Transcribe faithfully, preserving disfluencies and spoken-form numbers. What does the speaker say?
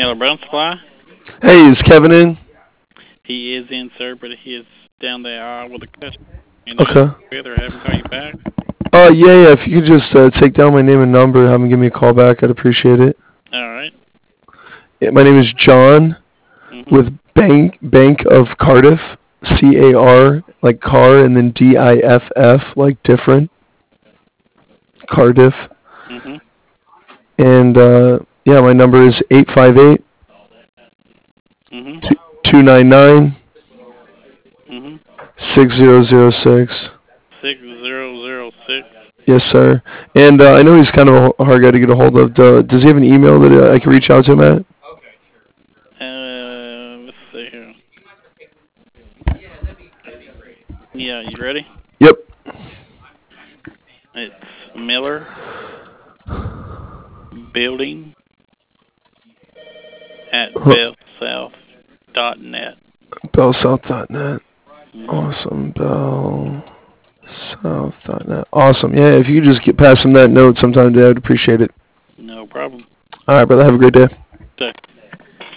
Miller Brown Supply. Hey, is Kevin in? He is in, sir, but he is down the aisle with a customer. Anything I can Okay. help you with, or have him call you back? Uh, yeah, yeah. If you could just uh, take down my name and number, have him give me a call back, I'd appreciate it. All right. Yeah, my name is John Mhm. with Bank Bank of Cardiff, C A R like car, and then D I F F like different, Cardiff. Mhm. And uh, yeah, my number is eight five eight Mhm. two nine nine Mhm. six zero zero six. Six zero zero six. Yes, sir. And uh, I know he's kind of a hard guy to get a hold of. Uh, does he have an email that uh, I can reach out to him at? Uh, let's see here. Yeah, you ready? Yep. It's Miller Building at bellsouth dot net. bell south dot net. Mhm. Awesome. bell south dot net. Awesome. Yeah, if you could just get past him that note sometime today, I'd appreciate it. No problem. All right, brother. Have a great day. Okay.